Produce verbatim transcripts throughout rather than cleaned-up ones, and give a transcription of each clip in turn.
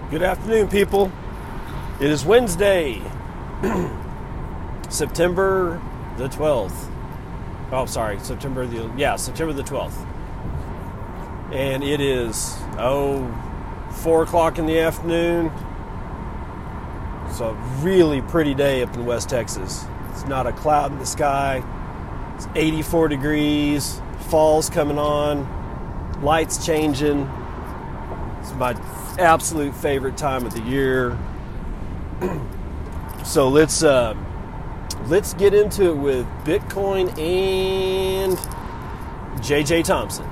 Good afternoon, people. It is Wednesday, September the twelfth. Oh, sorry, September the yeah, September the twelfth. And it is oh four o'clock in the afternoon. It's a really pretty day up in West Texas. It's not a cloud in the sky. It's eighty-four degrees. Fall's coming on. Lights changing. It's my absolute favorite time of the year. So let's uh, let's get into it with Bitcoin and J J Thompson.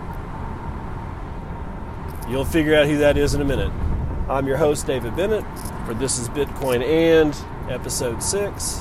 You'll figure out who that is in a minute. I'm your host, David Bennett, for This is Bitcoin and episode six.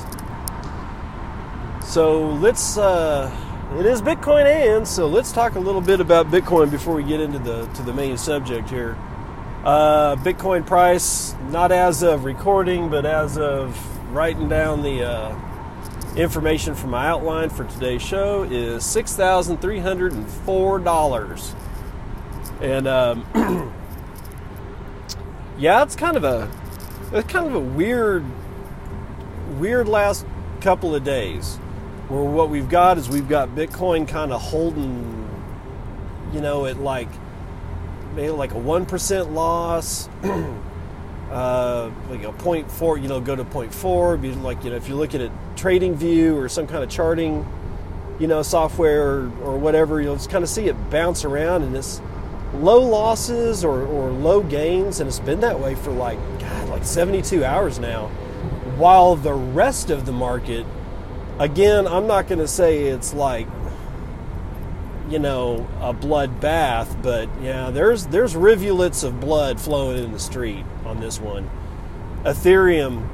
So let's uh, it is Bitcoin and so let's talk a little bit about Bitcoin before we get into the to the main subject here. Uh, Bitcoin price, not as of recording, but as of writing down the uh, information from my outline for today's show, is six thousand three hundred four dollars. And um, yeah, it's kind of a it's kind of a weird, weird last couple of days, where what we've got is we've got Bitcoin kind of holding, you know, at like. Maybe like a one percent loss, uh, like a point four, you know, go to point four. Be like, you know, if you're looking at TradingView or some kind of charting, you know, software or, or whatever, you'll just kind of see it bounce around, and it's low losses or, or low gains, and it's been that way for like, God, like seventy-two hours now. While the rest of the market, again, I'm not going to say it's like, you know, a bloodbath, but yeah, there's there's rivulets of blood flowing in the street on this one. Ethereum,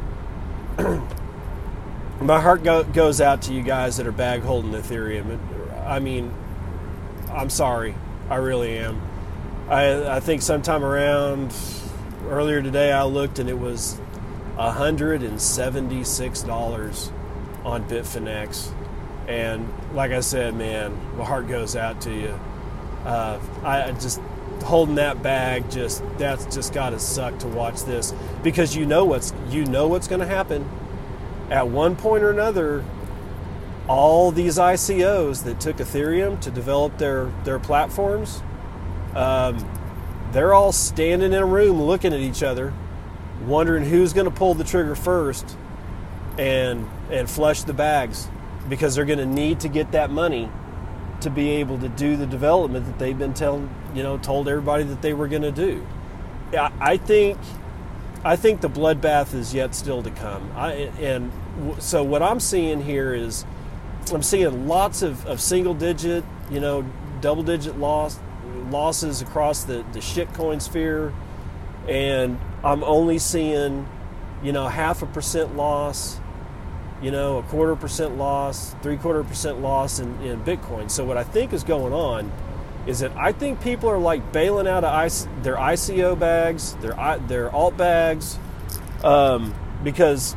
my heart go, goes out to you guys that are bag holding Ethereum. I mean, I'm sorry, I really am. I I think sometime around earlier today I looked and it was one hundred seventy-six dollars on Bitfinex. And like I said, man, my heart goes out to you. Uh, I just holding that bag, just that's just gotta suck to watch this, because you know what's you know what's going to happen. At one point or another, all these I C Os that took Ethereum to develop their their platforms, um, they're all standing in a room looking at each other, wondering who's going to pull the trigger first and and flush the bags. Because they're going to need to get that money to be able to do the development that they've been telling, you know, told everybody that they were going to do. I, I think, I think the bloodbath is yet still to come. I, and w- so what I'm seeing here is, I'm seeing lots of, of single-digit, you know, double-digit loss losses across the the shitcoin sphere, and I'm only seeing, you know, half a percent loss. You know, a quarter percent loss, three quarter percent loss in, in Bitcoin. So what I think is going on is that I think people are like bailing out of I C, their I C O bags, their their alt bags, um, because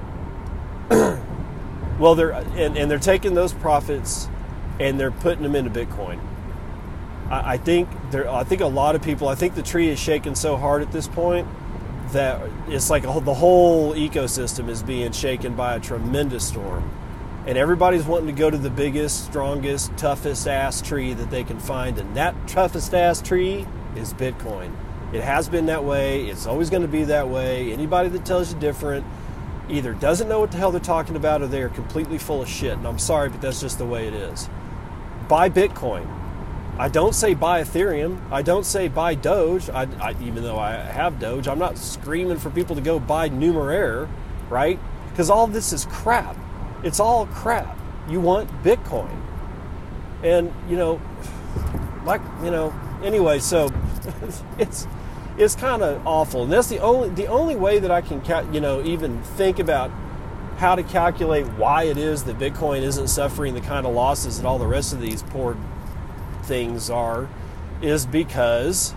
well, they're and, and they're taking those profits and they're putting them into Bitcoin. I, I think there. I think a lot of people. I think the tree is shaking so hard at this point that it's like a, the whole ecosystem is being shaken by a tremendous storm, and everybody's wanting to go to the biggest, strongest, toughest ass tree that they can find, and that toughest ass tree is Bitcoin. It has been that way. It's always going to be that way. Anybody that tells you different either doesn't know what the hell they're talking about, or they are completely full of shit, and I'm sorry, but that's just the way it is. Buy Bitcoin. I don't say buy Ethereum. I don't say buy Doge. I, I, even though I have Doge, I'm not screaming for people to go buy Numeraire, right? Because all this is crap. It's all crap. You want Bitcoin. And, you know, like, you know, anyway, so it's it's kind of awful. And that's the only the only way that I can, you know, even think about how to calculate why it is that Bitcoin isn't suffering the kind of losses that all the rest of these poor things are, is because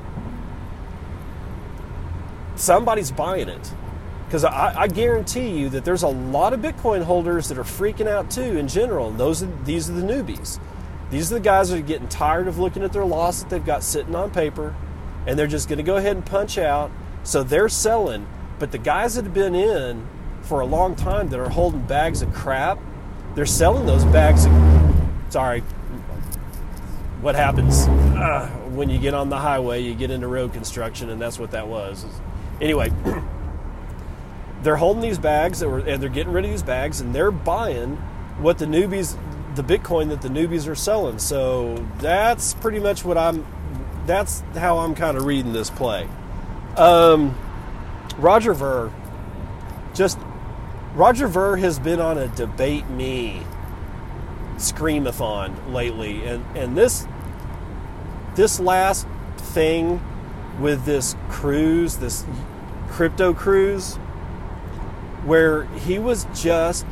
somebody's buying it. Because I, I guarantee you that there's a lot of Bitcoin holders that are freaking out too in general. And those are, these are the newbies. These are the guys that are getting tired of looking at their loss that they've got sitting on paper, and they're just going to go ahead and punch out, So they're selling, but the guys that have been in for a long time that are holding bags of crap, they're selling those bags of, sorry, what happens uh, when you get on the highway, you get into road construction, and that's what that was. Anyway, they're holding these bags, that were, and they're getting rid of these bags, and they're buying what the newbies, the Bitcoin that the newbies are selling. So that's pretty much what I'm, that's how I'm kind of reading this play. Um, Roger Ver, just, Roger Ver has been on a debate me screamathon lately, and, and this, this last thing with this cruise, this crypto cruise, where he was just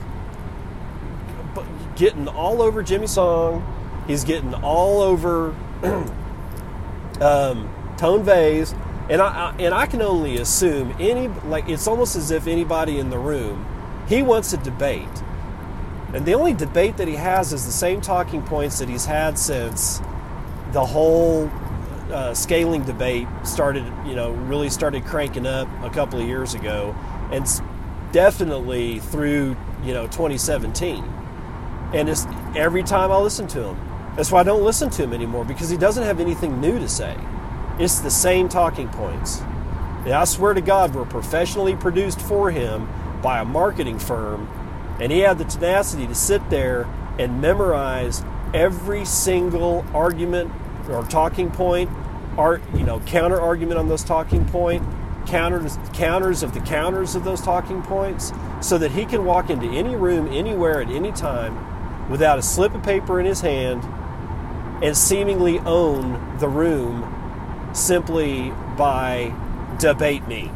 getting all over Jimmy Song, he's getting all over um, Tone Vays, and I, I and I can only assume any, like, it's almost as if anybody in the room, he wants a debate, and the only debate that he has is the same talking points that he's had since the whole uh, scaling debate started, you know, really started cranking up a couple of years ago, and definitely through, you know, twenty seventeen. And it's every time I listen to him. That's why I don't listen to him anymore, because he doesn't have anything new to say. It's the same talking points. And I swear to God, we're professionally produced for him by a marketing firm, and he had the tenacity to sit there and memorize every single argument or talking point, art, you know, counter argument on those talking point, counters, counters of the counters of those talking points, so that he can walk into any room, anywhere, at any time, without a slip of paper in his hand, and seemingly own the room simply by debate me.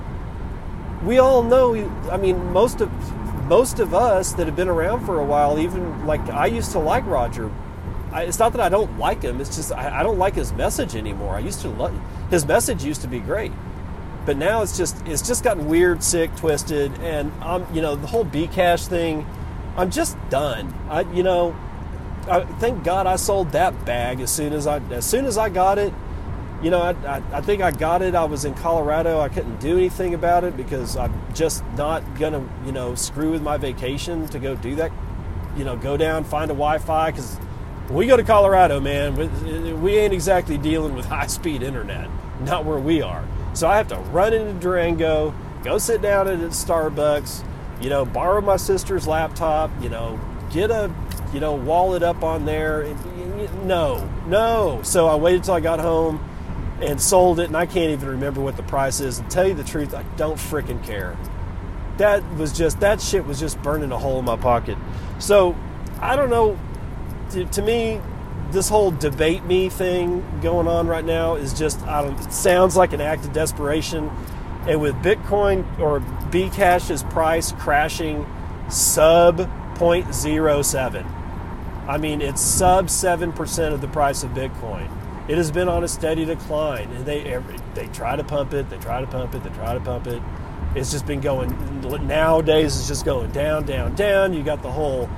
We all know, I mean, most of most of us that have been around for a while, even like I used to like Roger. I, it's not that I don't like him, it's just I, I don't like his message anymore. I used to love his message used to be great. But now it's just it's just gotten weird, sick, twisted, and um, you know, the whole Bcash thing, I'm just done. I you know, I, thank God I sold that bag as soon as I as soon as I got it. You know, I, I I think I got it. I was in Colorado. I couldn't do anything about it because I'm just not gonna, you know, screw with my vacation to go do that. You know, go down, find a Wi-Fi, because when we go to Colorado, man, we, we ain't exactly dealing with high-speed internet. Not where we are. So I have to run into Durango, go sit down at Starbucks, you know, borrow my sister's laptop, you know, get a, you know, wallet up on there. No, no. So I waited till I got home and sold it, and I can't even remember what the price is. And tell you the truth, I don't freaking care. That was just, that shit was just burning a hole in my pocket. So I don't know. To, to me, this whole debate me thing going on right now is just, I don't, it sounds like an act of desperation. And with Bitcoin or Bcash's price crashing sub zero point zero seven, I mean, it's sub seven percent of the price of Bitcoin. It has been on a steady decline, and they every, they try to pump it, they try to pump it, they try to pump it. It's just been going, nowadays it's just going down, down, down. You got the whole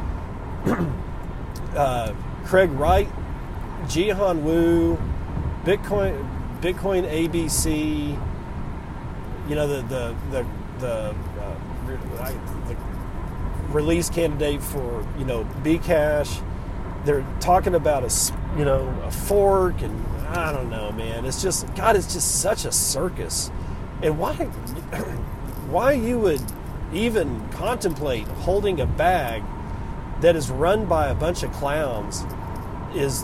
uh, Craig Wright, Jihan Wu, Bitcoin, Bitcoin A B C. You know, the the the the, uh, the release candidate for, you know, Bcash. They're talking about a, you know, a fork, and I don't know, man. It's just, God, it's just such a circus. And why, why you would even contemplate holding a bag that is run by a bunch of clowns is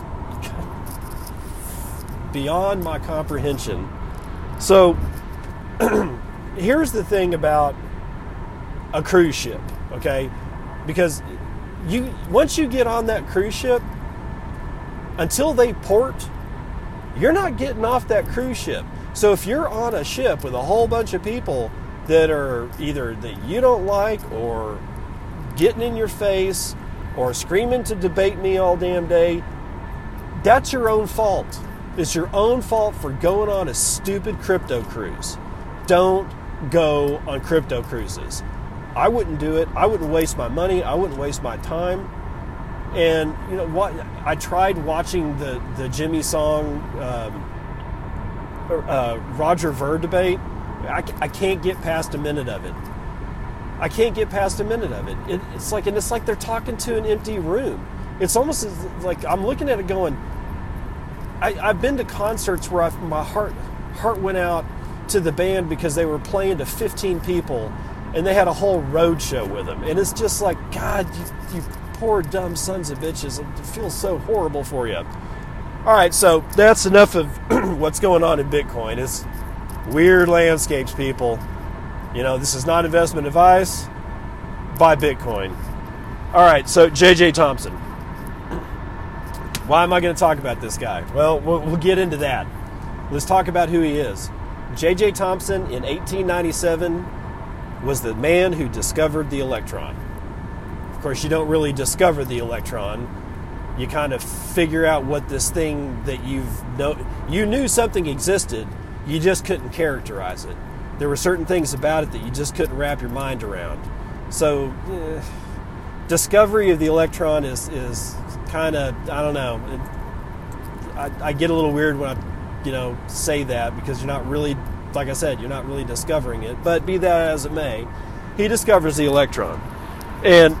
beyond my comprehension. So here's the thing about a cruise ship, okay? Because you once you get on that cruise ship, until they port, you're not getting off that cruise ship. So if you're on a ship with a whole bunch of people that are either that you don't like, or getting in your face, or screaming to debate me all damn day, that's your own fault. It's your own fault for going on a stupid crypto cruise. Don't go on crypto cruises. I wouldn't do it. I wouldn't waste my money. I wouldn't waste my time. And you know what? I tried watching the, the Jimmy Song um, uh, Roger Ver debate, I, I can't get past a minute of it. I can't get past a minute of it. it. It's like, and it's like they're talking to an empty room. It's almost as like I'm looking at it going, I, I've been to concerts where I've, my heart heart went out to the band because they were playing to fifteen people and they had a whole road show with them. And it's just like, God, you, you poor dumb sons of bitches. It feels so horrible for you. All right, so that's enough of what's going on in Bitcoin. It's weird landscapes, people. You know, this is not investment advice. Buy Bitcoin. All right, so J J Thomson. Why am I going to talk about this guy? Well, well, we'll get into that. Let's talk about who he is. J J Thomson in eighteen ninety-seven was the man who discovered the electron. Of course, you don't really discover the electron. You kind of figure out what this thing that you've know you knew something existed, you just couldn't characterize it. There were certain things about it that you just couldn't wrap your mind around. So, eh, discovery of the electron is is kind of, I don't know. It, I, I get a little weird when I, you know, say that because you're not really, like I said, you're not really discovering it. But be that as it may, he discovers the electron, and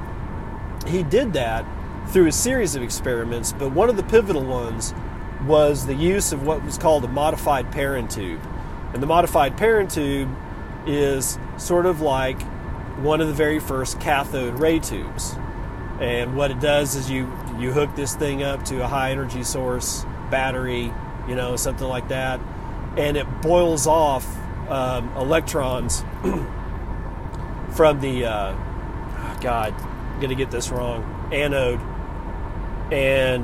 he did that through a series of experiments. But one of the pivotal ones was the use of what was called a modified Perrin tube. And the modified Perrin tube is sort of like one of the very first cathode ray tubes. And what it does is you, you hook this thing up to a high energy source, battery, you know, something like that, and it boils off um, electrons from the, uh, oh God, I'm going to get this wrong, anode, and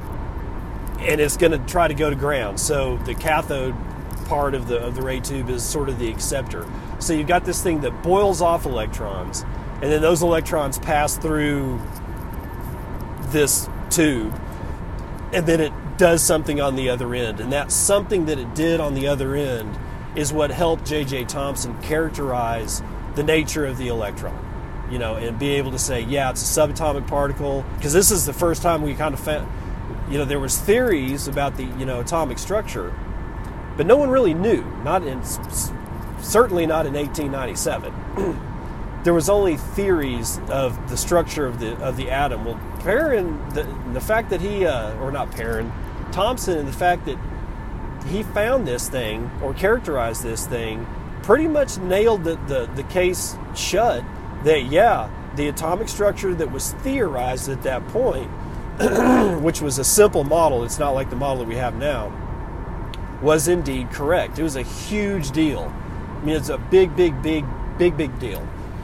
and it's going to try to go to ground. So the cathode part of the of the ray tube is sort of the acceptor. So you've got this thing that boils off electrons, and then those electrons pass through this tube, and then it does something on the other end. And that something that it did on the other end is what helped J J Thomson characterize the nature of the electron, you know, and be able to say, yeah, it's a subatomic particle, because this is the first time we kind of found, you know, there was theories about the, you know, atomic structure, but no one really knew, not in, certainly not in eighteen ninety-seven. There was only theories of the structure of the of the atom. Well, Perrin, the, the fact that he, uh, or not Perrin, Thomson, and the fact that he found this thing, or characterized this thing, pretty much nailed the, the, the case shut that, yeah, the atomic structure that was theorized at that point, which was a simple model, it's not like the model that we have now, was indeed correct. It was a huge deal. I mean, it's a big, big, big, big, big deal.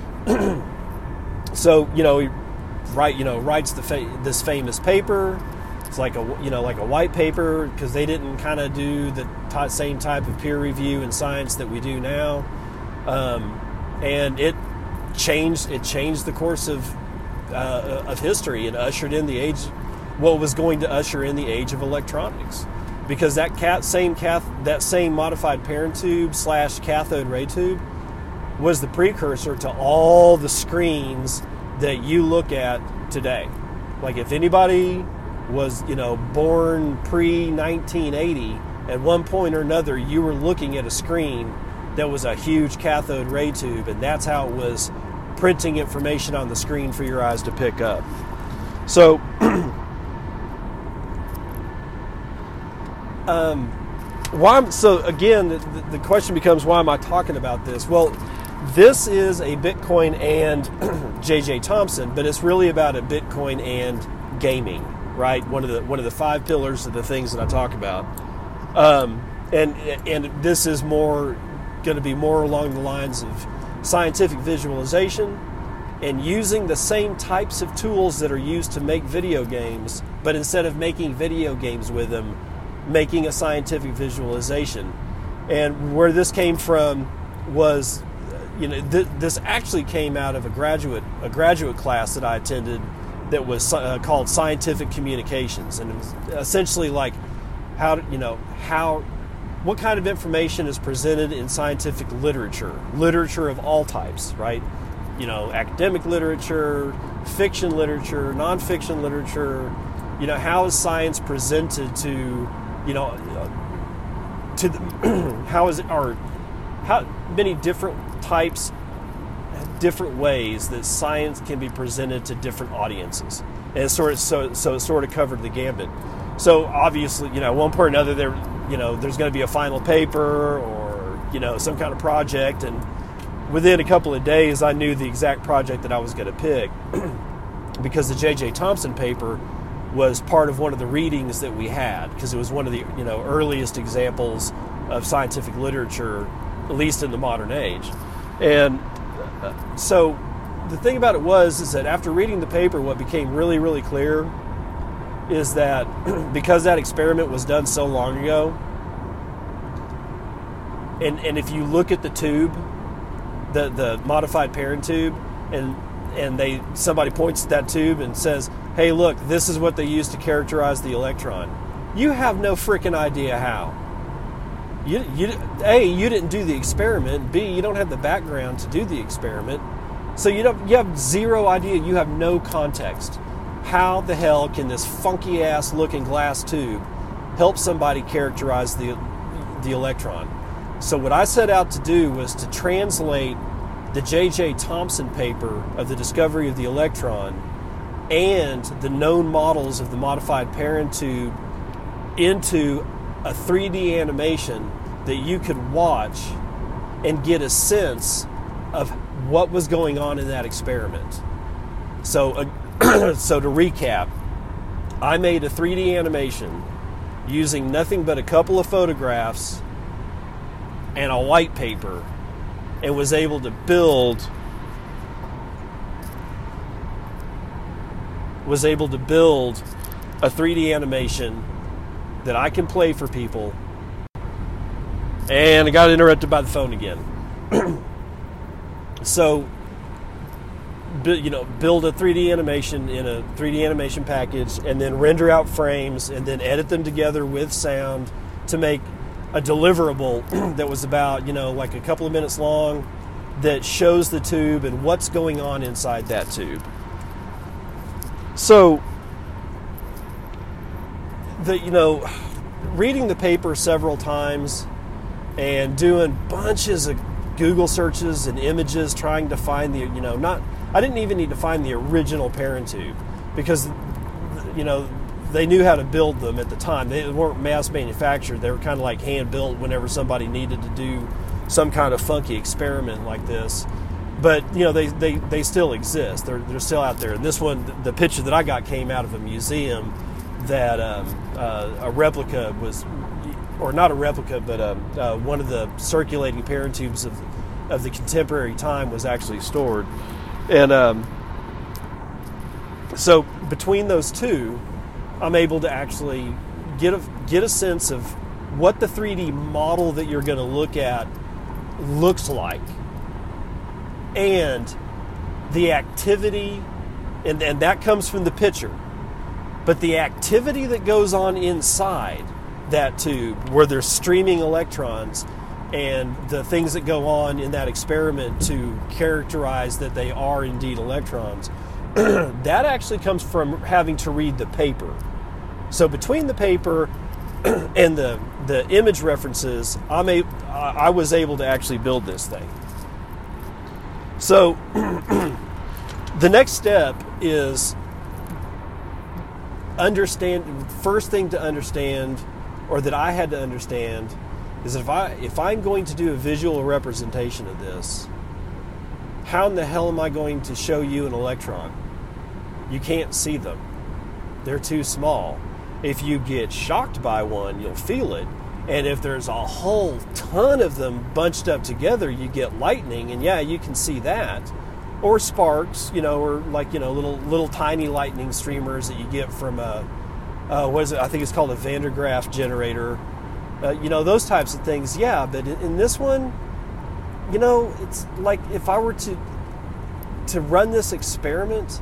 So, you know, he write, you know, writes the fa- this famous paper. It's like a, you know, like a white paper, because they didn't kind of do the t- same type of peer review in science that we do now, um, and it changed. It changed the course of uh, of history and ushered in the age, what was going to usher in the age of electronics, because that cat same cath that same modified Perrin tube slash cathode ray tube was the precursor to all the screens that you look at today. Like, if anybody was, you know, born pre nineteen eighty, at one point or another, you were looking at a screen that was a huge cathode ray tube, and that's how it was printing information on the screen for your eyes to pick up. So, um, why? So again, the, the question becomes, why am I talking about this? Well, this is a Bitcoin and J J Thomson, but it's really about a Bitcoin and gaming, right? One of the one of the five pillars of the things that I talk about, um, and and this is more going to be more along the lines of scientific visualization and using the same types of tools that are used to make video games, but instead of making video games with them, making a scientific visualization. And where this came from was, you know, th- this actually came out of a graduate a graduate class that I attended that was uh, called Scientific Communications, and it was essentially like how, you know, how what kind of information is presented in scientific literature, literature of all types, right? You know, academic literature, fiction literature, nonfiction literature. You know, how is science presented to, you know, to the, how is it, or how many different types, different ways that science can be presented to different audiences, and it sort of so so it sort of covered the gambit. So obviously, you know, at one point or another, there, you know, there's going to be a final paper or, you know, some kind of project, and within a couple of days, I knew the exact project that I was going to pick because the J J Thomson paper was part of one of the readings that we had, because it was one of the, you know, earliest examples of scientific literature, at least in the modern age. And so the thing about it was is that after reading the paper, what became really, really clear is that because that experiment was done so long ago, and and if you look at the tube, the the modified parent tube, and and they somebody points at that tube and says, hey, look, this is what they used to characterize the electron, you have no freaking idea how. You, you, A, you didn't do the experiment. B, you don't have the background to do the experiment. So you don't, you have zero idea. You have no context. How the hell can this funky ass looking glass tube help somebody characterize the the electron? So what I set out to do was to translate the J J Thomson paper of the discovery of the electron and the known models of the modified parent tube into a three D animation that you could watch and get a sense of what was going on in that experiment. So, uh, so to recap, I made a three D animation using nothing but a couple of photographs and a white paper, and was able to build was able to build a three D animation that I can play for people. And I got interrupted by the phone again. So, you know, build a three D animation in a three D animation package, and then render out frames, and then edit them together with sound to make a deliverable that was about, you know, like a couple of minutes long, that shows the tube and what's going on inside that tube. So, the, you know, reading the paper several times and doing bunches of Google searches and images trying to find the, you know, not, I didn't even need to find the original parent tube because, you know, they knew how to build them at the time. They weren't mass manufactured. They were kind of like hand built whenever somebody needed to do some kind of funky experiment like this. But, you know, they, they, they still exist. They're, they're still out there. And this one, the picture that I got came out of a museum that um, uh, a replica was, or not a replica, but um, uh, one of the circulating parent tubes of, of the contemporary time was actually stored. And um, so between those two, I'm able to actually get a, get a sense of what the three D model that you're going to look at looks like, and the activity, and, and that comes from the picture, but the activity that goes on inside that tube, where there's streaming electrons, and the things that go on in that experiment to characterize that they are indeed electrons, that actually comes from having to read the paper. So between the paper and the the image references, I'm a, I was able to actually build this thing. So the next step is understand. First thing to understand, or that I had to understand, is if I if I'm going to do a visual representation of this, how in the hell am I going to show you an electron? You can't see them. They're too small. If you get shocked by one, you'll feel it. And if there's a whole ton of them bunched up together, you get lightning, and yeah, you can see that. Or sparks, you know, or like, you know, little little tiny lightning streamers that you get from a, uh, what is it? I think it's called a Van der Graaf generator. Uh, you know, those types of things, yeah. But in, in this one, you know, it's like if I were to to run this experiment,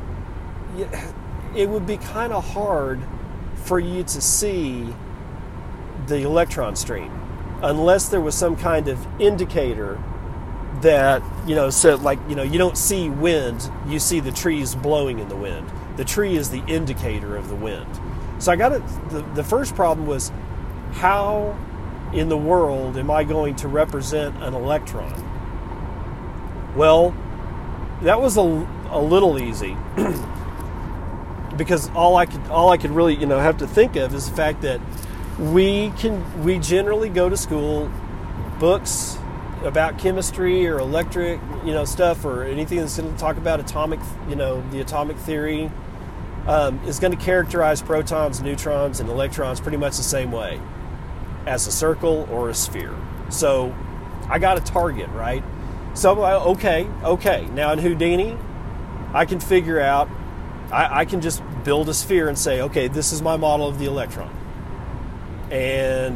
it would be kind of hard for you to see the electron stream unless there was some kind of indicator that, you know, so like, you know, you don't see wind, you see the trees blowing in the wind. The tree is the indicator of the wind. So I got it. The, the first problem was how in the world am I going to represent an electron? Well, that was a, a little easy because all I could all I could really you know have to think of is the fact that we can we generally go to school, books about chemistry or electric you know stuff or anything that's going to talk about atomic you know the atomic theory um, is going to characterize protons, neutrons, and electrons pretty much the same way as a circle or a sphere. So I got a target, right? So okay, okay. Now in Houdini, I can figure out, I, I can just build a sphere and say, okay, this is my model of the electron. And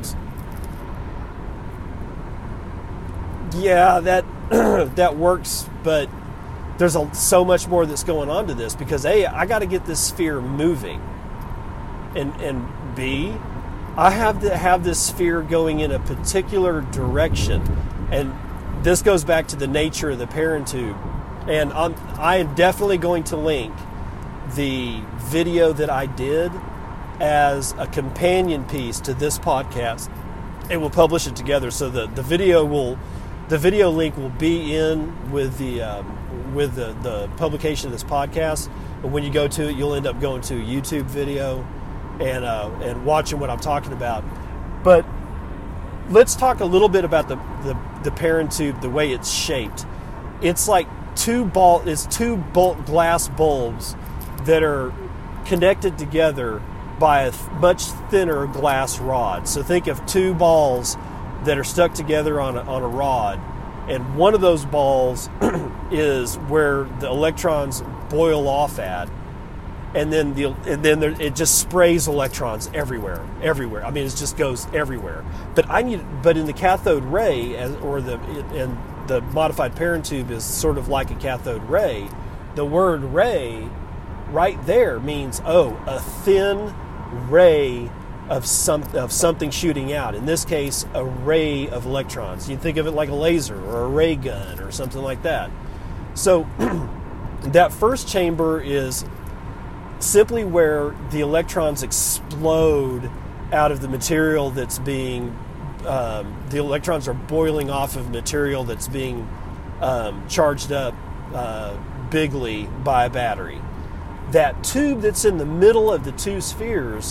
yeah, that that works, but there's a, so much more that's going on to this because A, I got to get this sphere moving. And, and B, I have to have this sphere going in a particular direction. And this goes back to the nature of the parent tube. And I'm, I am definitely going to link the video that I did as a companion piece to this podcast, and we'll publish it together. So the, the video will, the video link will be in with the um, with the, the publication of this podcast. But when you go to it, you'll end up going to a YouTube video and uh, and watching what I'm talking about. But let's talk a little bit about the, the, the parent tube, the way it's shaped. It's like two ball, it's two bolt glass bulbs that are connected together by a th- much thinner glass rod. So think of two balls that are stuck together on a, on a rod, and one of those balls is where the electrons boil off at, and then the and then there, it just sprays electrons everywhere, everywhere. I mean, it just goes everywhere. But I need, but in the cathode ray, as, or the and the modified parent tube is sort of like a cathode ray. The word ray right there means, oh, a thin ray of some of something shooting out. In this case, a ray of electrons. You think of it like a laser or a ray gun or something like that. So that first chamber is simply where the electrons explode out of the material that's being, um, the electrons are boiling off of material that's being um, charged up uh, bigly by a battery. That tube that's in the middle of the two spheres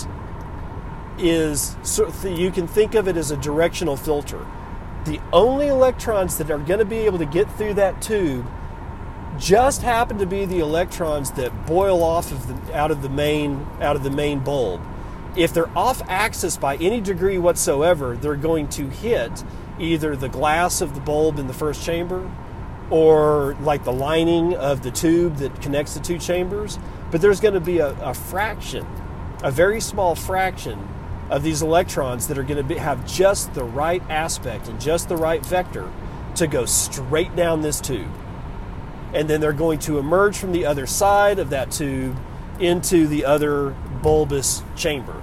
is, you can think of it as a directional filter. The only electrons that are going to be able to get through that tube just happen to be the electrons that boil off of the, out of the main out of the main bulb. If they're off axis by any degree whatsoever, they're going to hit either the glass of the bulb in the first chamber or like the lining of the tube that connects the two chambers. But there's going to be a, a fraction, a very small fraction of these electrons that are going to be, have just the right aspect and just the right vector to go straight down this tube. And then they're going to emerge from the other side of that tube into the other bulbous chamber.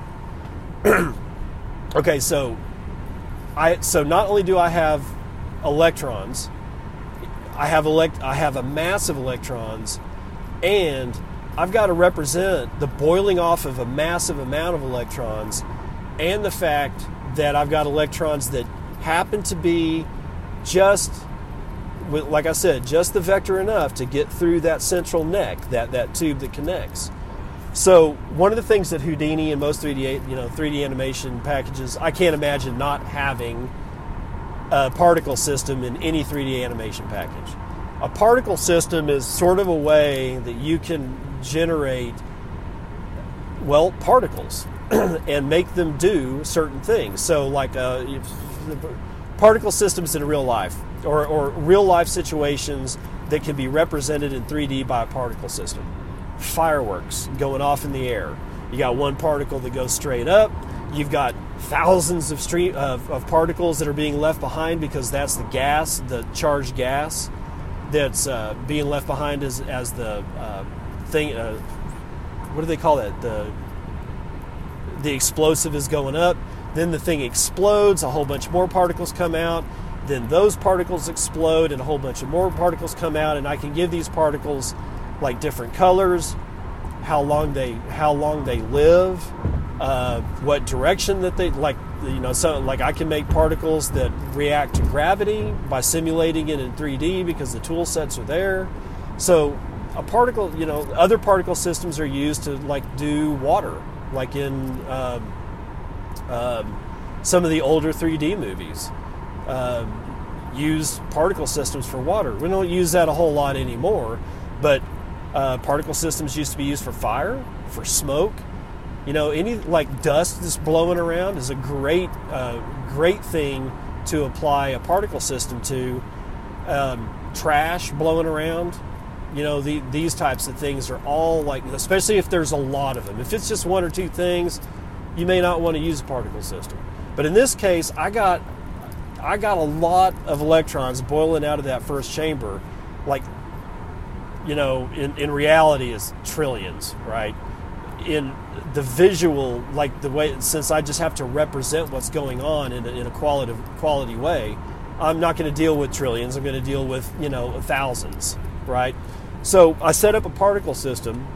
Okay, so I so not only do I have electrons, I have elect I have a mass of electrons, and I've got to represent the boiling off of a massive amount of electrons, and the fact that I've got electrons that happen to be just, like I said, just the vector enough to get through that central neck, that, that tube that connects. So one of the things that Houdini and most three D, you know, three D animation packages, I can't imagine not having a particle system in any three D animation package. A particle system is sort of a way that you can generate, well, particles and make them do certain things. So like uh, particle systems in real life, or, or real life situations that can be represented in three D by a particle system. Fireworks going off in the air. You got one particle that goes straight up. You've got thousands of stream of, of particles that are being left behind because that's the gas, the charged gas that's uh, being left behind as as the uh, thing. Uh, what do they call that? The the explosive is going up. Then the thing explodes. A whole bunch more particles come out. Then those particles explode, and a whole bunch of more particles come out. And I can give these particles like different colors, how long they how long they live, uh, what direction that they like. you know, so like I can make particles that react to gravity by simulating it in three D because the tool sets are there. So a particle, you know, other particle systems are used to like do water, like in um, um, some of the older three D movies. Um, use particle systems for water. We don't use that a whole lot anymore, but uh, particle systems used to be used for fire, for smoke. You know, any like dust that's blowing around is a great, uh, great thing to apply a particle system to. Um, trash blowing around, you know, the, these types of things are all like, especially if there's a lot of them. If it's just one or two things, you may not want to use a particle system. But in this case, I got I got a lot of electrons boiling out of that first chamber, like, you know, in, in reality is trillions, right? In the visual, like the way, since I just have to represent what's going on in a, in a quality, quality way, I'm not going to deal with trillions. I'm going to deal with, you know, thousands, right? So I set up a particle system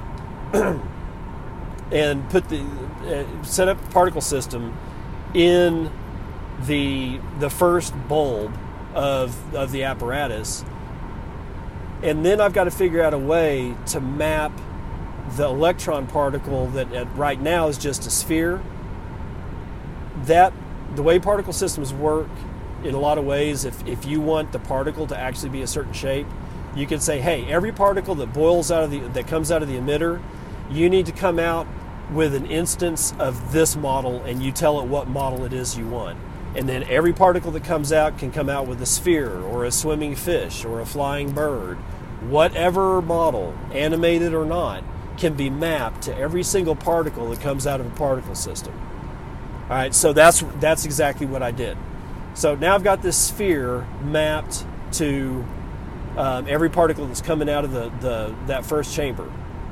and put the, uh, set up a particle system in the the first bulb of of the apparatus, and then I've got to figure out a way to map the electron particle that at, right now is just a sphere. That the way particle systems work in a lot of ways, if if you want the particle to actually be a certain shape, you can say, hey, every particle that boils out of the that comes out of the emitter, you need to come out with an instance of this model, and you tell it what model it is you want. And then every particle that comes out can come out with a sphere or a swimming fish or a flying bird. Whatever model, animated or not, can be mapped to every single particle that comes out of a particle system. All right, so that's that's exactly what I did. So now I've got this sphere mapped to um, every particle that's coming out of the, the that first chamber.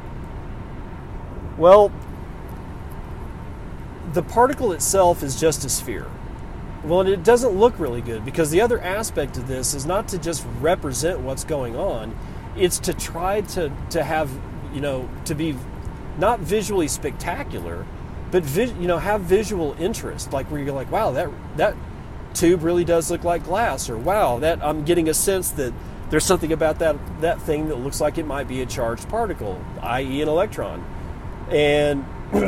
Well, the particle itself is just a sphere. Well, it doesn't look really good, because the other aspect of this is not to just represent what's going on. It's to try to, to have, you know, to be not visually spectacular, but, vis, you know, have visual interest. Like where you're like, wow, that that tube really does look like glass, or wow, that I'm getting a sense that there's something about that, that thing that looks like it might be a charged particle, that is an electron. And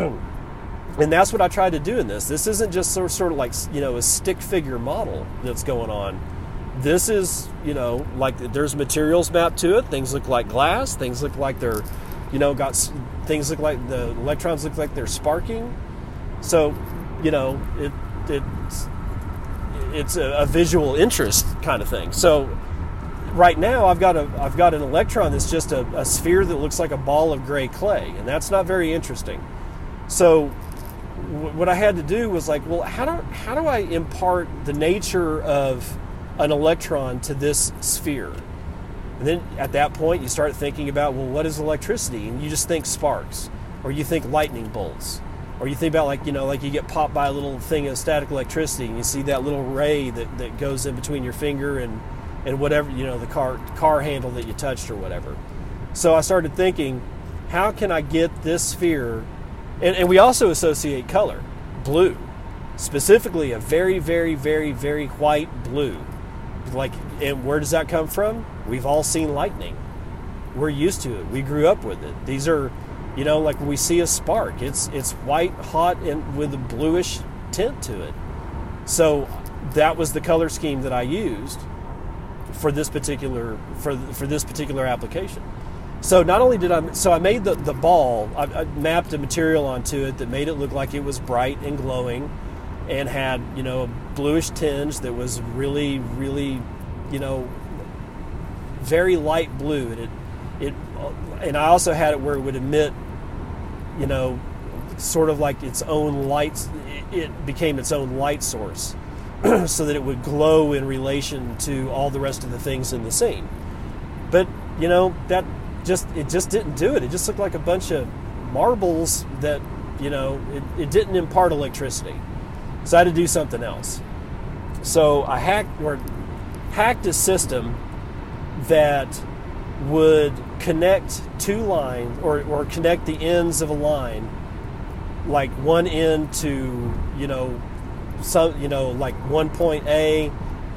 And that's what I tried to do in this. This isn't just sort of, sort of like, you know, a stick figure model that's going on. This is, you know, like there's materials mapped to it. Things look like glass. Things look like they're, you know, got things look like the electrons look like they're sparking. So, you know, it it's it's a, a visual interest kind of thing. So right now I've got a I've got an electron that's just a, a sphere that looks like a ball of gray clay, and that's not very interesting. So what I had to do was like, well, how do how do I impart the nature of an electron to this sphere? And then at that point, you start thinking about, well, what is electricity? And you just think sparks, or you think lightning bolts, or you think about like, you know, like you get popped by a little thing of static electricity, and you see that little ray that, that goes in between your finger and and whatever, you know, the car car handle that you touched or whatever. So I started thinking, how can I get this sphere? And, and we also associate color, blue, specifically a very, very, very, very white blue. Like, and where does that come from? We've all seen lightning. We're used to it. We grew up with it. These are, you know, like when we see a spark, it's it's white, hot, and with a bluish tint to it. So that was the color scheme that I used for this particular for for this particular application. So not only did I, so I made the, the ball, I, I mapped a material onto it that made it look like it was bright and glowing and had, you know, a bluish tinge that was really, really, you know, very light blue. And it, it, and I also had it where it would emit, you know, sort of like its own light, it became its own light source so that it would glow in relation to all the rest of the things in the scene. But, you know, that, Just it just didn't do it. It just looked like a bunch of marbles that, you know, it, it didn't impart electricity. So I had to do something else. So I hacked or hacked a system that would connect two lines or, or connect the ends of a line, like one end to, you know, some, you know, like one point A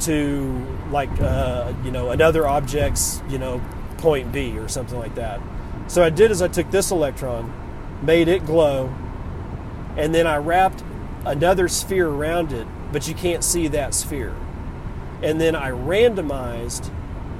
to like, uh, you know, another object's, you know, point B or something like that. So what I did is I took this electron, made it glow, and then I wrapped another sphere around it, but you can't see that sphere. And then I randomized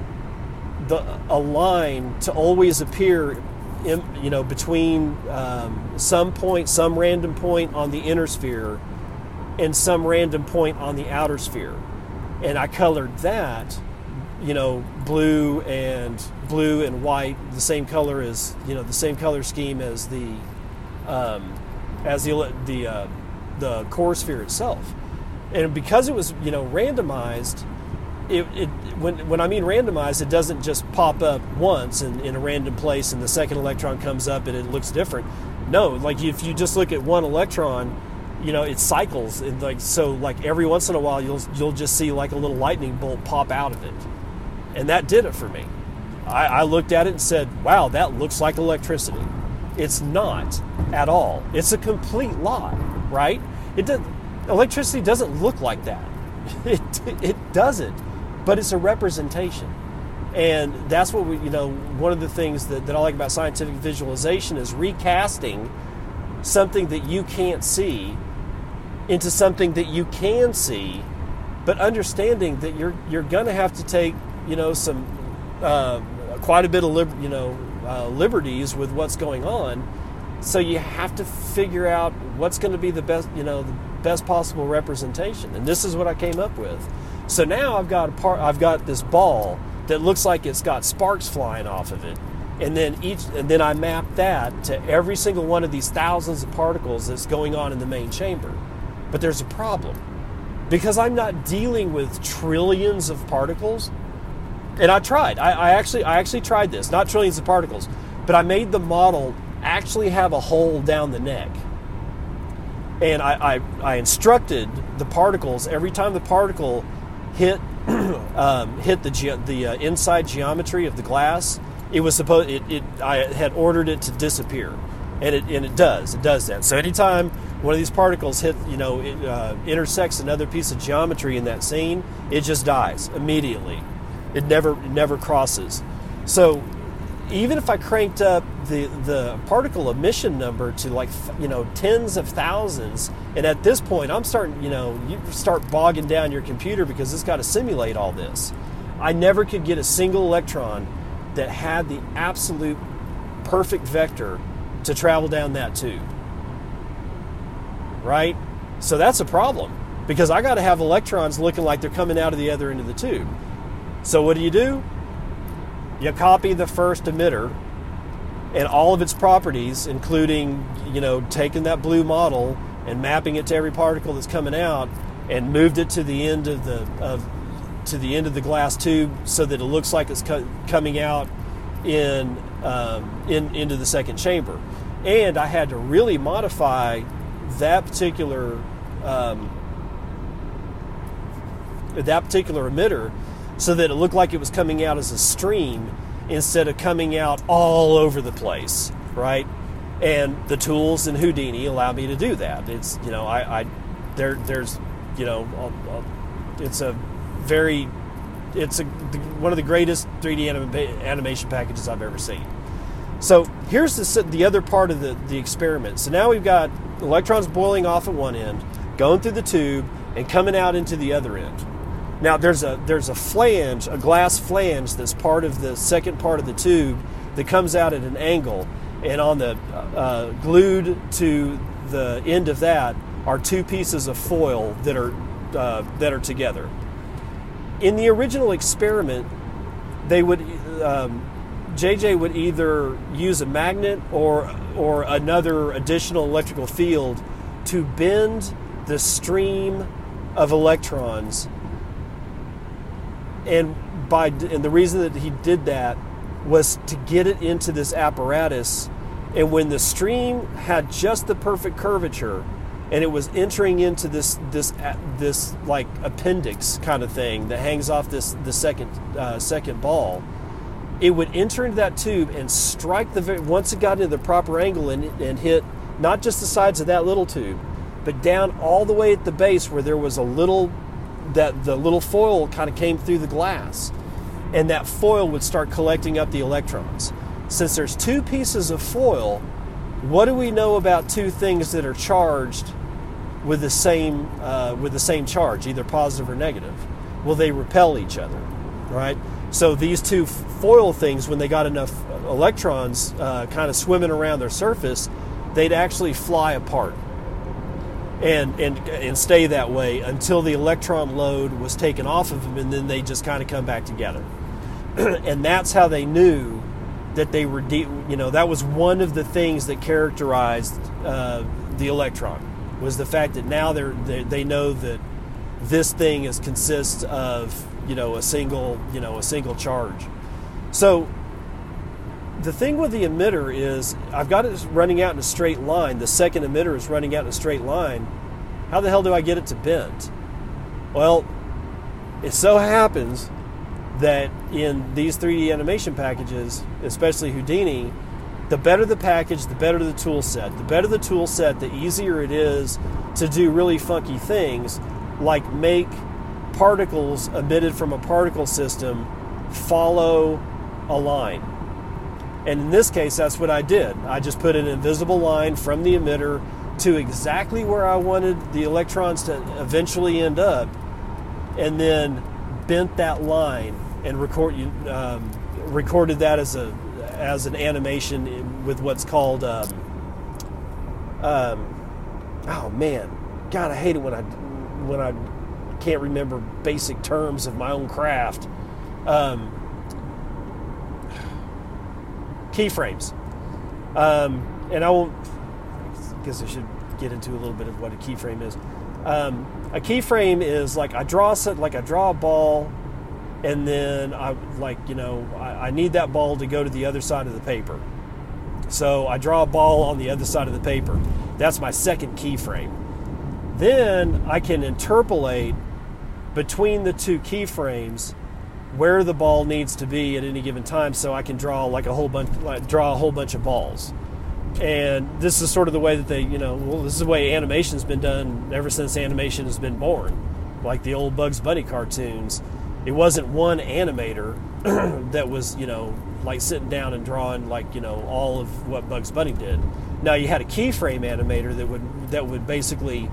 the a line to always appear in, you know, between um, some point, some random point on the inner sphere and some random point on the outer sphere. And I colored that, you know, blue and blue and white, the same color as, you know, the same color scheme as the um, as the the uh, the core sphere itself. And because it was, you know, randomized, it, it when when I mean randomized, it doesn't just pop up once in, in a random place and the second electron comes up and it looks different. No, like if you just look at one electron, you know, it cycles, and like so like every once in a while you'll you'll just see like a little lightning bolt pop out of it. And that did it for me. I, I looked at it and said, wow, that looks like electricity. It's not at all. It's a complete lie, right? It does, electricity doesn't look like that. It, it doesn't, but it's a representation. And that's what we, you know, one of the things that, that I like about scientific visualization is recasting something that you can't see into something that you can see, but understanding that you're you're gonna have to take, you know, some uh, quite a bit of lib- you know uh, liberties with what's going on. So you have to figure out what's going to be the best, you know, the best possible representation. And this is what I came up with. So now I've got a part. I've got this ball that looks like it's got sparks flying off of it, and then each, and then I map that to every single one of these thousands of particles that's going on in the main chamber. But there's a problem, because I'm not dealing with trillions of particles. And I tried. I, I actually, I actually tried this. Not trillions of particles, but I made the model actually have a hole down the neck. And I, I, I instructed the particles every time the particle hit um, hit the ge- the uh, inside geometry of the glass. It was supposed. It, it I had ordered it to disappear, and it and it does. It does that. So anytime one of these particles hit, you know, it, uh, intersects another piece of geometry in that scene, it just dies immediately. It never it never crosses. So even if I cranked up the the particle emission number to like, you know, tens of thousands, and at this point I'm starting, you know, you start bogging down your computer because it's got to simulate all this. I never could get a single electron that had the absolute perfect vector to travel down that tube. Right? So that's a problem, because I got to have electrons looking like they're coming out of the other end of the tube. So what do you do? You copy the first emitter and all of its properties, including, you know, taking that blue model and mapping it to every particle that's coming out, and moved it to the end of the of to the end of the glass tube so that it looks like it's co- coming out in um, in into the second chamber. And I had to really modify that particular um, that particular emitter so that it looked like it was coming out as a stream instead of coming out all over the place, right? And the tools in Houdini allow me to do that. It's, you know, I, I there, there's, you know, it's a very, it's a one of the greatest three D anim- animation packages I've ever seen. So here's the the other part of the the experiment. So now we've got electrons boiling off at one end, going through the tube, and coming out into the other end. Now there's a there's a flange, a glass flange that's part of the second part of the tube that comes out at an angle, and on the uh, glued to the end of that are two pieces of foil that are uh, that are together. In the original experiment, they would um, J J would either use a magnet or or another additional electrical field to bend the stream of electrons. And by and the reason that he did that was to get it into this apparatus, and when the stream had just the perfect curvature, and it was entering into this this this like appendix kind of thing that hangs off this the second uh, second ball, it would enter into that tube and strike the once it got into the proper angle and and hit not just the sides of that little tube, but down all the way at the base where there was a little, that the little foil kind of came through the glass, and that foil would start collecting up the electrons. Since there's two pieces of foil, what do we know about two things that are charged with the same uh, with the same charge, either positive or negative? Well, they repel each other, right? So these two foil things, when they got enough electrons uh, kind of swimming around their surface, they'd actually fly apart and and and stay that way until the electron load was taken off of them, and then they just kind of come back together. And that's how they knew that they were, de- you know, that was one of the things that characterized uh, the electron, was the fact that now they're, they they know that this thing is consists of, you know, a single, you know, a single charge. So the thing with the emitter is, I've got it running out in a straight line. The second emitter is running out in a straight line. How the hell do I get it to bend? Well, it so happens that in these three D animation packages, especially Houdini, the better the package, the better the tool set. The better the tool set, the easier it is to do really funky things, like make particles emitted from a particle system follow a line. And in this case, that's what I did. I just put an invisible line from the emitter to exactly where I wanted the electrons to eventually end up, and then bent that line and record, um, recorded that as a as an animation with what's called um, um, oh man, God, I hate it when I when I can't remember basic terms of my own craft. Um, keyframes, um, and I won't. I guess I should get into a little bit of what a keyframe is. Um, a keyframe is like I draw set, like I draw a ball, and then I like you know I, I need that ball to go to the other side of the paper. So I draw a ball on the other side of the paper. That's my second keyframe. Then I can interpolate between the two keyframes where the ball needs to be at any given time, so I can draw like a whole bunch, like draw a whole bunch of balls. And this is sort of the way that they, you know, well, this is the way animation's been done ever since animation has been born. Like the old Bugs Bunny cartoons, it wasn't one animator that was, you know, like sitting down and drawing like, you know, all of what Bugs Bunny did. Now you had a keyframe animator that would that would basically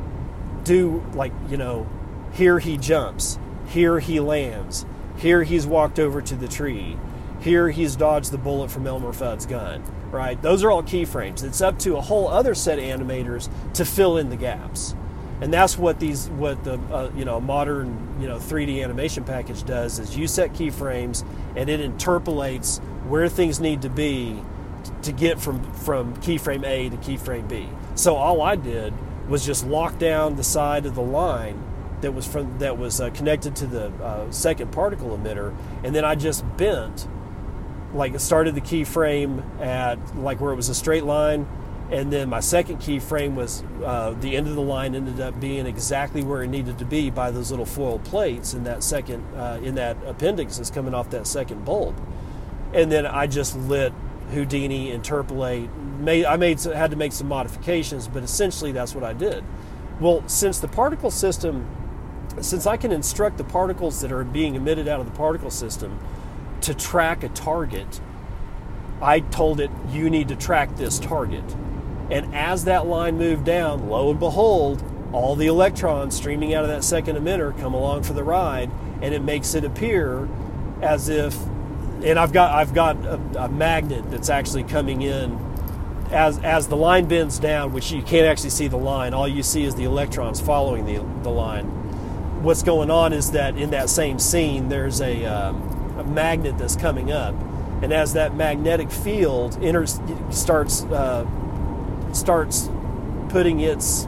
do like, you know, here he jumps, here he lands, here he's walked over to the tree, here he's dodged the bullet from Elmer Fudd's gun, right? Those are all keyframes. It's up to a whole other set of animators to fill in the gaps. And that's what these, what the, uh, you know, modern, you know, three D animation package does, is you set keyframes and it interpolates where things need to be to get from, from keyframe A to keyframe B. So all I did was just lock down the side of the line that was from that was uh, connected to the uh, second particle emitter, and then I just bent, like started the keyframe at like where it was a straight line, and then my second keyframe was uh, the end of the line ended up being exactly where it needed to be by those little foil plates in that second uh, in that appendix that's coming off that second bulb, and then I just lit Houdini interpolate. Made, I made had to make some modifications, but essentially that's what I did. Well, since the particle system, since I can instruct the particles that are being emitted out of the particle system to track a target, I told it, you need to track this target. And as that line moved down, lo and behold, all the electrons streaming out of that second emitter come along for the ride, and it makes it appear as if, and I've got I've got a, a magnet that's actually coming in as as the line bends down, which you can't actually see the line. All you see is the electrons following the the line. What's going on is that in that same scene, there's a, um, a magnet that's coming up, and as that magnetic field enters, starts uh, starts putting its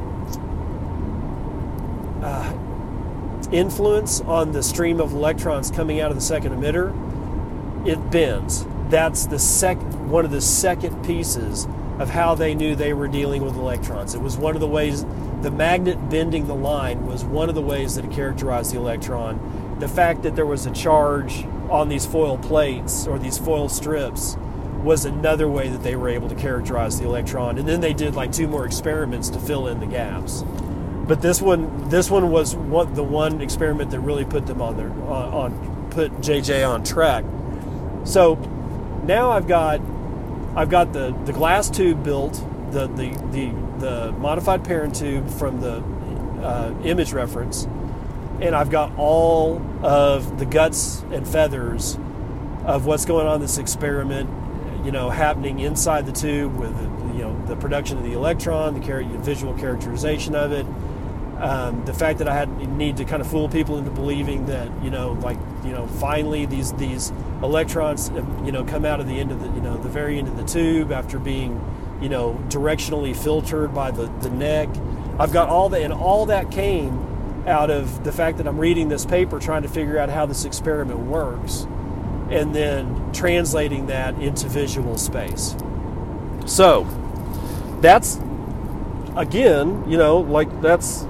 uh, influence on the stream of electrons coming out of the second emitter, it bends. That's the sec- one of the second pieces of how they knew they were dealing with electrons. It was one of the ways, the magnet bending the line was one of the ways that it characterized the electron. The fact that there was a charge on these foil plates or these foil strips was another way that they were able to characterize the electron. And then they did like two more experiments to fill in the gaps. But this one, this one was what the one experiment that really put them on their on, on put J J on track. So now I've got I've got the, the glass tube built, the the the, the modified parent tube from the uh, image reference, and I've got all of the guts and feathers of what's going on in this experiment, you know, happening inside the tube with the, you know, the production of the electron, the char- visual characterization of it. Um, the fact that I had need to kind of fool people into believing that, you know, like, you know, finally these these electrons, you know, come out of the end of the, you know, the very end of the tube after being, you know, directionally filtered by the, the neck. I've got all that, and all that came out of the fact that I'm reading this paper trying to figure out how this experiment works, and then translating that into visual space. So that's, again, you know, like that's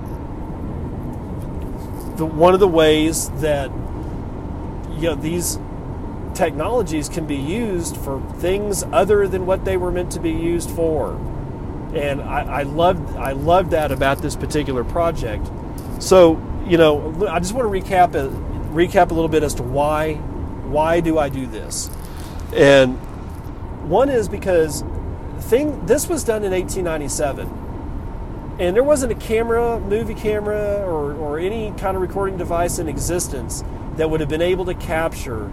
the, one of the ways that, you know, these technologies can be used for things other than what they were meant to be used for. And I, I loved I loved that about this particular project. So, you know, I just want to recap a, recap a little bit as to why why do I do this. And one is because thing this was done in eighteen ninety-seven. And there wasn't a camera, movie camera, or, or any kind of recording device in existence that would have been able to capture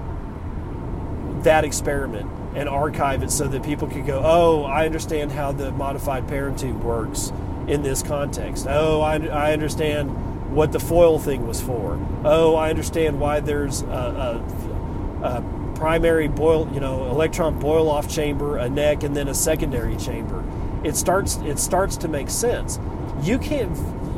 that experiment and archive it so that people could go, oh, I understand how the modified parent tube works in this context. Oh, I, I understand what the foil thing was for. Oh, I understand why there's a, a, a primary boil, you know, electron boil-off chamber, a neck, and then a secondary chamber. It starts. It starts to make sense. You can't.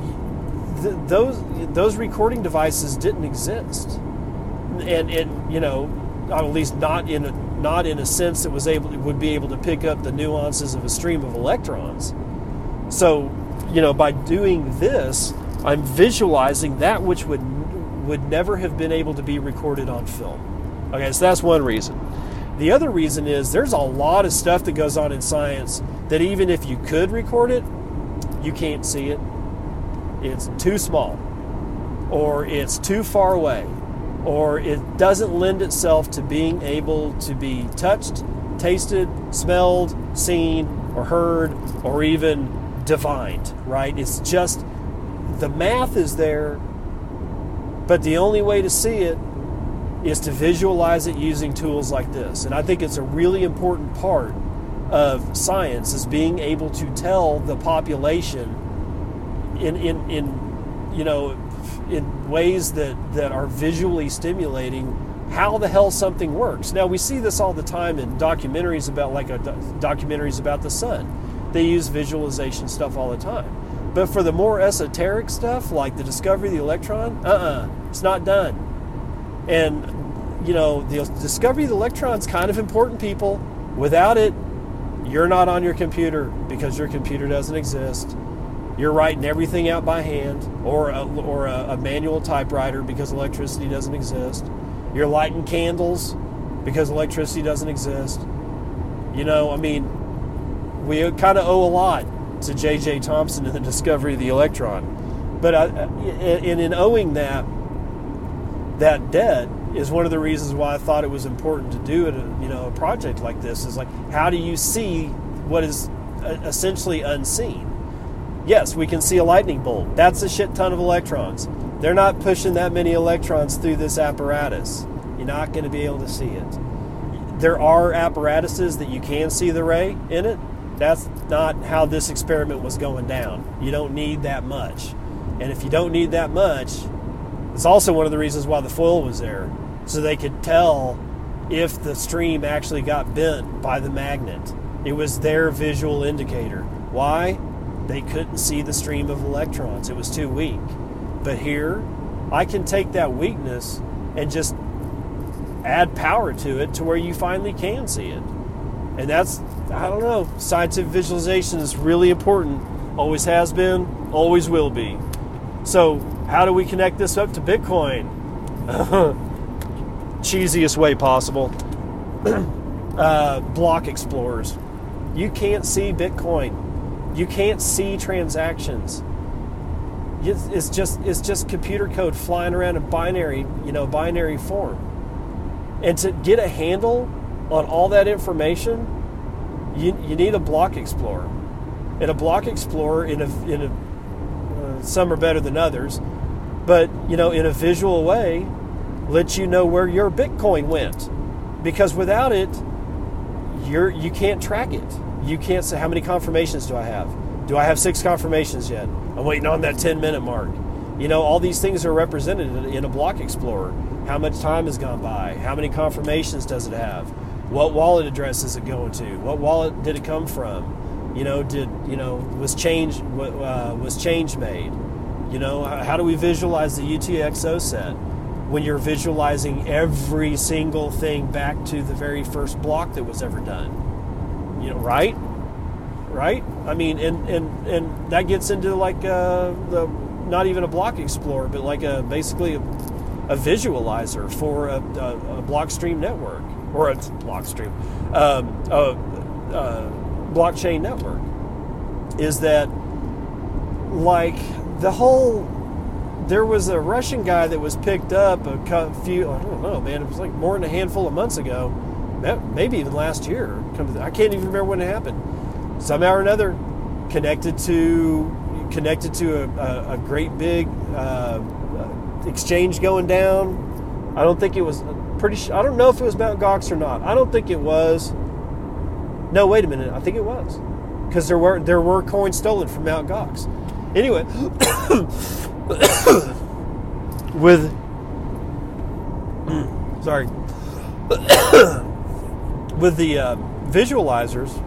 Th- those those recording devices didn't exist, and and you know, at least not in a, not in a sense that was able would be able to pick up the nuances of a stream of electrons. So, you know, by doing this, I'm visualizing that which would would never have been able to be recorded on film. Okay, so that's one reason. The other reason is there's a lot of stuff that goes on in science that even if you could record it, you can't see it. It's too small, or it's too far away, or it doesn't lend itself to being able to be touched, tasted, smelled, seen, or heard, or even divined, right? It's just, the math is there, but the only way to see it is to visualize it using tools like this. And I think it's a really important part of science, is being able to tell the population in in, in you know in ways that, that are visually stimulating how the hell something works. Now, we see this all the time in documentaries about like a, documentaries about the sun. They use visualization stuff all the time. But for the more esoteric stuff, like the discovery of the electron, uh-uh, it's not done. And, you know, the discovery of the electron is kind of important, people. Without it, you're not on your computer because your computer doesn't exist. You're writing everything out by hand, or a, or a, a manual typewriter because electricity doesn't exist. You're lighting candles because electricity doesn't exist. You know, I mean, we kind of owe a lot to J J Thomson and the discovery of the electron. But I, and in owing that, that debt is one of the reasons why I thought it was important to do it. You know, a project like this is like, how do you see what is essentially unseen? Yes, we can see a lightning bolt. That's a shit ton of electrons. They're not pushing that many electrons through this apparatus. You're not going to be able to see it. There are apparatuses that you can see the ray in it. That's not how this experiment was going down. You don't need that much. And if you don't need that much, it's also one of the reasons why the foil was there, so they could tell if the stream actually got bent by the magnet. It was their visual indicator. Why? They couldn't see the stream of electrons. It was too weak. But here, I can take that weakness and just add power to it to where you finally can see it. And that's, I don't know, scientific visualization is really important. Always has been, always will be. So, how do we connect this up to Bitcoin? Cheesiest way possible. uh, block explorers. You can't see Bitcoin. You can't see transactions. It's just it's just computer code flying around in binary, you know, binary form. And to get a handle on all that information, you you need a block explorer. And a block explorer in a in a uh, some are better than others, but you know, in a visual way, lets you know where your Bitcoin went. Because without it, you're you can't track it. You can't say, how many confirmations do I have? Do I have six confirmations yet? I'm waiting on that ten minute mark. You know, all these things are represented in a block explorer. How much time has gone by? How many confirmations does it have? What wallet address is it going to? What wallet did it come from? You know, did you know was change uh, was change made? You know, how do we visualize the U T X O set when you're visualizing every single thing back to the very first block that was ever done? You know, right? Right? I mean, and and, and that gets into like uh, the not even a block explorer, but like a basically a, a visualizer for a, a, a Blockstream network or a Blockstream, um, a, a blockchain network. Is that like the whole? There was a Russian guy that was picked up a few. I don't know, man. It was like more than a handful of months ago, maybe even last year. I can't even remember when it happened. Somehow or another, connected to connected to a, a, a great big uh, exchange going down. I don't think it was pretty. I don't know if it was Mount Gox or not. I don't think it was. No, wait a minute. I think it was, because there were there were coins stolen from Mount Gox. Anyway, with sorry, with the uh, visualizers.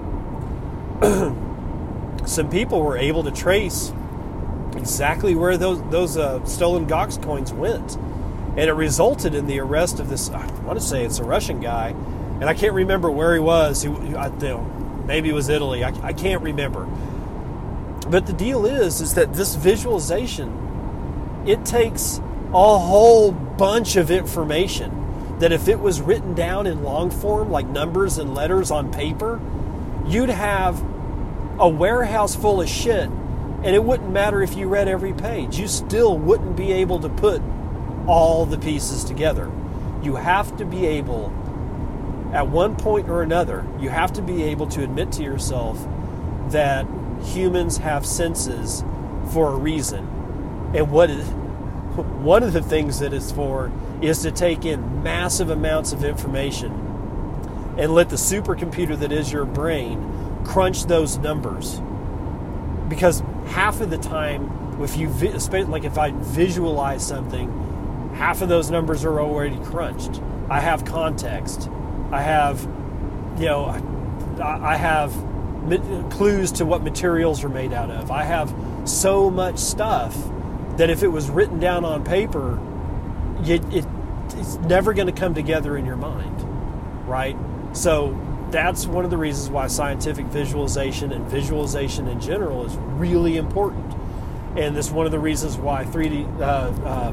Some people were able to trace exactly where those those uh, stolen Gox coins went, and it resulted in the arrest of this. I want to say it's a Russian guy, and I can't remember where he was. He, I, you know, maybe it was Italy. I, I can't remember. But the deal is, is that this visualization, it takes a whole bunch of information that if it was written down in long form, like numbers and letters on paper, you'd have a warehouse full of shit, and it wouldn't matter if you read every page. You still wouldn't be able to put all the pieces together. You have to be able, at one point or another, you have to be able to admit to yourself that humans have senses for a reason. And what is, one of the things that it's for is to take in massive amounts of information and let the supercomputer that is your brain crunch those numbers. Because half of the time, if you like, if I visualize something, half of those numbers are already crunched. I have context. I have, you know, I have clues to what materials are made out of. I have so much stuff that if it was written down on paper, it, it it's never going to come together in your mind, right? So that's one of the reasons why scientific visualization and visualization in general is really important. And this is one of the reasons why three D uh,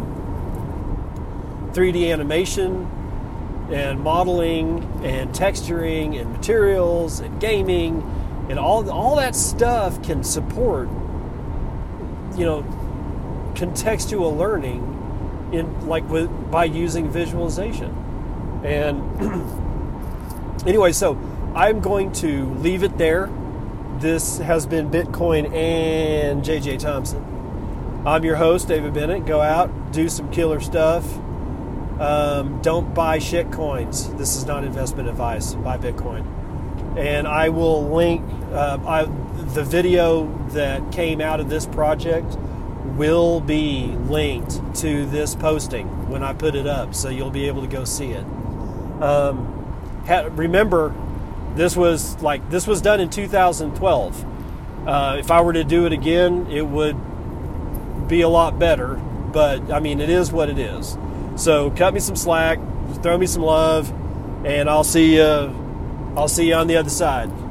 um, three D animation and modeling and texturing and materials and gaming and all all that stuff can support, you know, contextual learning in like with by using visualization. And anyway, so I'm going to leave it there. This has been Bitcoin and J J Thompson. I'm your host, David Bennett. Go out, do some killer stuff. Um, don't buy shit coins. This is not investment advice. Buy Bitcoin. And I will link uh, I, the video that came out of this project will be linked to this posting when I put it up, so you'll be able to go see it. Um, ha- remember, this was like this was done in two thousand twelve. Uh, if I were to do it again, it would be a lot better. But I mean, it is what it is. So cut me some slack, throw me some love, and I'll see you. I'll see you on the other side.